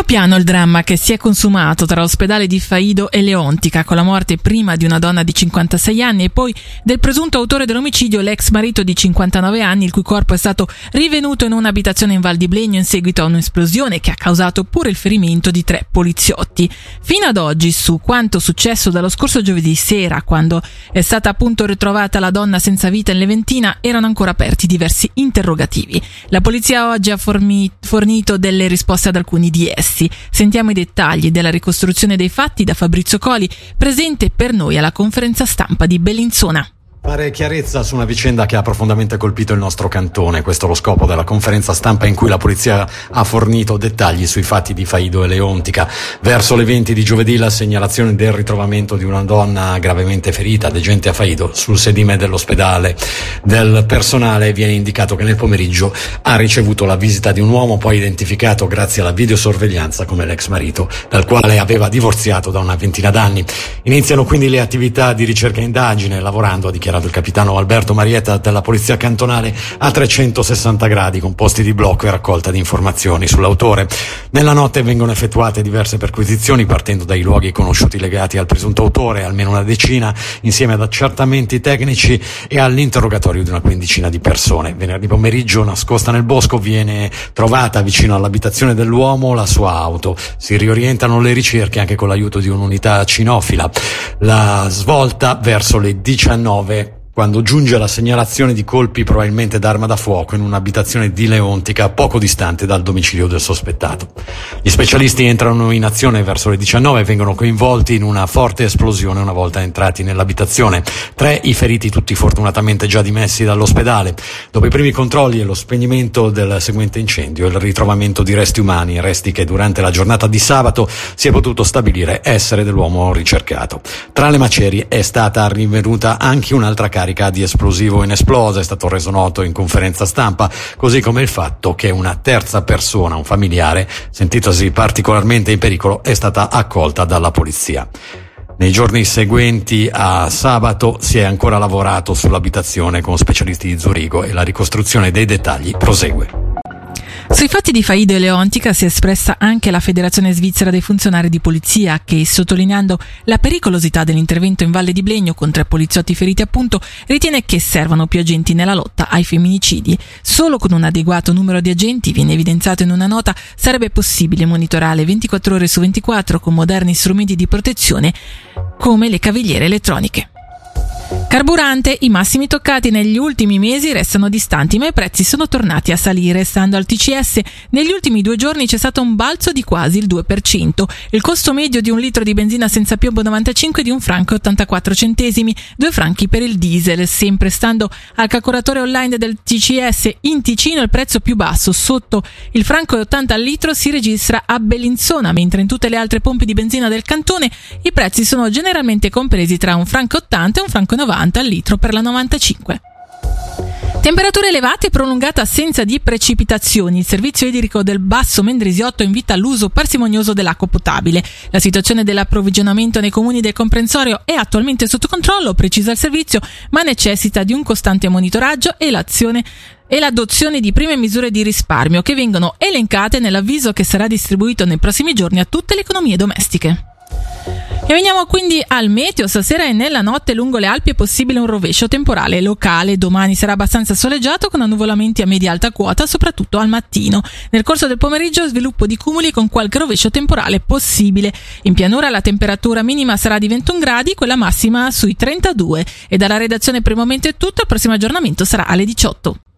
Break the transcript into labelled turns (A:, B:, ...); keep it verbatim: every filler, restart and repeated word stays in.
A: Primo piano il dramma che si è consumato tra l'ospedale di Faido e Leontica, con la morte prima di una donna di cinquantasei anni e poi del presunto autore dell'omicidio, l'ex marito di cinquantanove anni, il cui corpo è stato rivenuto in un'abitazione in Val di Blegno in seguito a un'esplosione che ha causato pure il ferimento di tre poliziotti. Fino ad oggi, su quanto successo dallo scorso giovedì sera, quando è stata appunto ritrovata la donna senza vita in Leventina, erano ancora aperti diversi interrogativi. La polizia oggi ha formi- fornito delle risposte ad alcuni di essi. Sentiamo i dettagli della ricostruzione dei fatti da Fabrizio Coli, presente per noi alla conferenza stampa di Bellinzona.
B: Fare chiarezza su una vicenda che ha profondamente colpito il nostro cantone. Questo è lo scopo della conferenza stampa in cui la polizia ha fornito dettagli sui fatti di Faido e Leontica. Verso le venti di giovedì la segnalazione del ritrovamento di una donna gravemente ferita, degente a Faido, sul sedime dell'ospedale. Del personale viene indicato che nel pomeriggio ha ricevuto la visita di un uomo poi identificato grazie alla videosorveglianza come l'ex marito, dal quale aveva divorziato da una ventina d'anni. Iniziano quindi le attività di ricerca e indagine, lavorando a dichiarato il capitano Alberto Marietta della Polizia Cantonale a trecentosessanta gradi, con posti di blocco e raccolta di informazioni sull'autore. Nella notte vengono effettuate diverse perquisizioni partendo dai luoghi conosciuti legati al presunto autore, almeno una decina, insieme ad accertamenti tecnici e all'interrogatorio di una quindicina di persone. Venerdì pomeriggio, nascosta nel bosco, viene trovata vicino all'abitazione dell'uomo la sua auto. Si riorientano le ricerche anche con l'aiuto di un'unità cinofila. La svolta verso le diciannove, quando giunge la segnalazione di colpi probabilmente d'arma da fuoco in un'abitazione di Leontica poco distante dal domicilio del sospettato. Gli specialisti entrano in azione verso le diciannove e vengono coinvolti in una forte esplosione una volta entrati nell'abitazione. Tre i feriti, tutti fortunatamente già dimessi dall'ospedale. Dopo i primi controlli e lo spegnimento del seguente incendio, il ritrovamento di resti umani, resti che durante la giornata di sabato si è potuto stabilire essere dell'uomo ricercato. Tra le macerie è stata rinvenuta anche un'altra carica di esplosivo inesplosa, è stato reso noto in conferenza stampa, così come il fatto che una terza persona, un familiare, sentitosi particolarmente in pericolo, è stata accolta dalla polizia. Nei giorni seguenti a sabato si è ancora lavorato sull'abitazione con specialisti di Zurigo e la ricostruzione dei dettagli prosegue.
A: Sui fatti di Faido e Leontica si è espressa anche la Federazione Svizzera dei Funzionari di Polizia che, sottolineando la pericolosità dell'intervento in Valle di Blegno con tre poliziotti feriti appunto, ritiene che servano più agenti nella lotta ai femminicidi. Solo con un adeguato numero di agenti, viene evidenziato in una nota, sarebbe possibile monitorare ventiquattro ore su ventiquattro con moderni strumenti di protezione come le cavigliere elettroniche. Carburante, i massimi toccati negli ultimi mesi restano distanti, ma i prezzi sono tornati a salire. Stando al T C S, negli ultimi due giorni c'è stato un balzo di quasi il due per cento. Il costo medio di un litro di benzina senza piombo novantacinque è di un franco e ottantaquattro centesimi, due franchi per il diesel. Sempre stando al calcolatore online del T C S, in Ticino il prezzo più basso, sotto il franco e ottanta al litro, si registra a Bellinzona, mentre in tutte le altre pompe di benzina del cantone i prezzi sono generalmente compresi tra un franco e ottanta e un franco e novanta al litro per la novantacinque. Temperature elevate e prolungata assenza di precipitazioni. Il servizio idrico del Basso Mendrisiotto invita all'uso parsimonioso dell'acqua potabile. La situazione dell'approvvigionamento nei comuni del comprensorio è attualmente sotto controllo, precisa il servizio, ma necessita di un costante monitoraggio e l'azione e l'adozione di prime misure di risparmio che vengono elencate nell'avviso che sarà distribuito nei prossimi giorni a tutte le economie domestiche. E veniamo quindi al meteo. Stasera e nella notte lungo le Alpi è possibile un rovescio temporale locale. Domani sarà abbastanza soleggiato con annuvolamenti a media-alta quota, soprattutto al mattino. Nel corso del pomeriggio sviluppo di cumuli con qualche rovescio temporale possibile. In pianura la temperatura minima sarà di ventuno gradi, quella massima sui trentadue. E dalla redazione per il momento è tutto, il prossimo aggiornamento sarà alle diciotto.